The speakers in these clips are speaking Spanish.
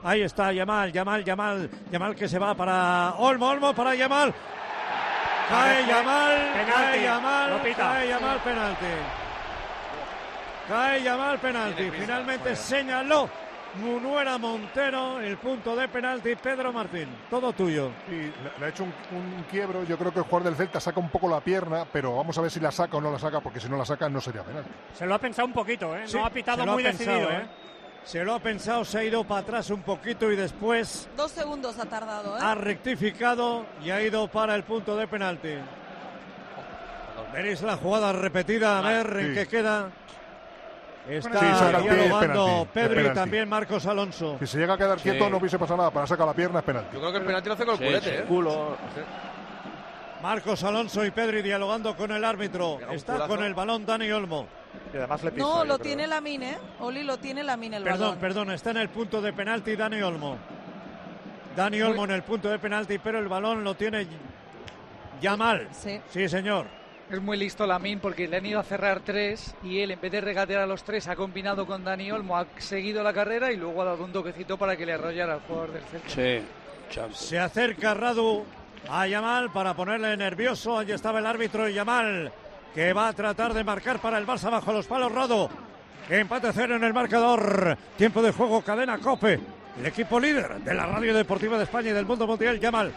Ahí está Yamal que se va para Olmo para Yamal. Cae Yamal, penalti. Finalmente señaló Munuera Montero el punto de penalti. Pedro Martín, todo tuyo. Sí, le ha hecho un quiebro. Yo creo que el jugador del Celta saca un poco la pierna, pero vamos a ver si la saca o no la saca, porque si no la saca no sería penalti. Se lo ha pensado un poquito, Sí, no ha pitado muy decidido, Se lo ha pensado, se ha ido para atrás un poquito y después 2 segundos ha tardado, ha rectificado y ha ido para el punto de penalti. Veréis la jugada repetida, a ver en qué queda. Está dialogando Pedro y también Marcos Alonso. Si se llega a quedar quieto no hubiese pasado nada, para sacar la pierna es penalti. Yo creo que el penalti lo hace con el culete, culo. Marcos Alonso y Pedri dialogando con el árbitro. Está con el balón Dani Olmo. Y además le pisa, no, lo tiene Lamine, Oli, lo tiene Lamine el balón. Perdón, está en el punto de penalti Dani Olmo. Dani Olmo en el punto de penalti, pero el balón lo tiene Yamal. Sí, señor. Es muy listo Lamine porque le han ido a cerrar 3 y él, en vez de regatear a los 3, ha combinado con Dani Olmo, ha seguido la carrera y luego ha dado un toquecito para que le arrollara al jugador del Celta. Sí, se acerca Radu a Yamal para ponerle nervioso. Allí estaba el árbitro y Yamal, que va a tratar de marcar para el Barça bajo los palos. Radu, empate 0 en el marcador. Tiempo de juego, cadena COPE. El equipo líder de la radio deportiva de España y del mundo mundial. Yamal,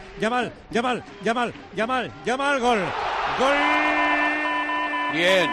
gol. Bien.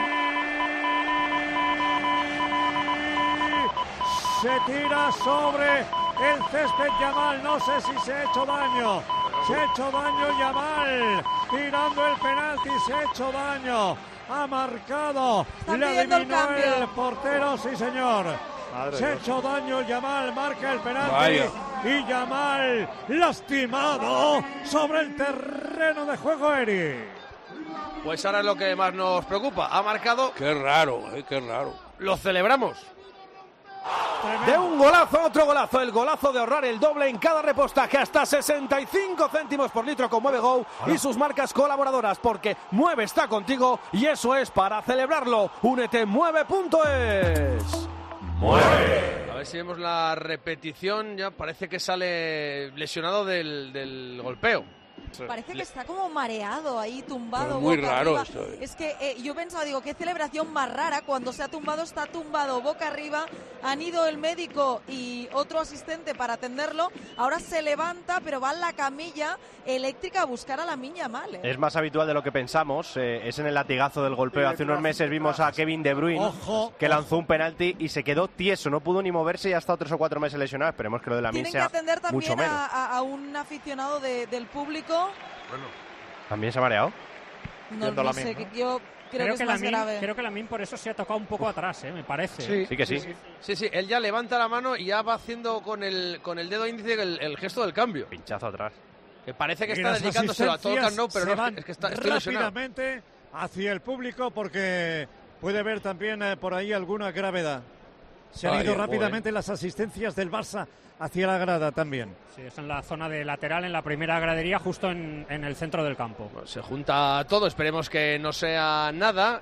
Se tira sobre el césped Yamal, no sé si se ha hecho daño. Se ha hecho daño Yamal, tirando el penalti, se ha hecho daño. Ha marcado, le adivinó el portero, sí señor. Se ha hecho daño Yamal, marca el penalti. Vaya. Y Yamal lastimado sobre el terreno de juego, Eri. Pues ahora es lo que más nos preocupa. Ha marcado. Qué raro, qué raro. Lo celebramos. De un golazo a otro golazo, el golazo de ahorrar el doble en cada repostaje, hasta 65 céntimos por litro con Mueve Go y sus marcas colaboradoras, porque Mueve está contigo y eso es para celebrarlo. Únete mueve.es. ¡Mueve! A ver si vemos la repetición. Ya parece que sale lesionado del golpeo. Parece que está como mareado ahí, tumbado. Muy boca raro arriba. esto. Es que yo pensaba, digo, qué celebración más rara. Cuando se ha tumbado, está tumbado boca arriba. Han ido el médico y otro asistente para atenderlo. Ahora se levanta, pero va en la camilla eléctrica a buscar a Lamine Yamal. Es más habitual de lo que pensamos. Es en el latigazo del golpeo. Hace unos meses vimos a Kevin De Bruyne que lanzó un penalti y se quedó tieso. No pudo ni moverse y ha estado 3 o 4 meses lesionado. Esperemos que lo de Lamine sea mucho menos. Tienen que atender también a un aficionado del público. Bueno. ¿También se ha mareado? No sé, yo creo que es más grave. Creo que Lamine por eso se ha tocado un poco atrás, me parece. Sí que sí. Sí, él ya levanta la mano y ya va haciendo con el dedo índice el gesto del cambio. Pinchazo atrás. Que parece que está dedicándoselo a todo el Camp Nou, pero no, es que estoy rápidamente hacia el público porque puede haber también por ahí alguna gravedad. Se han ido rápidamente las asistencias del Barça hacia la grada también. Sí, es en la zona de lateral, en la primera gradería, justo en el centro del campo. Bueno, se junta todo, esperemos que no sea nada.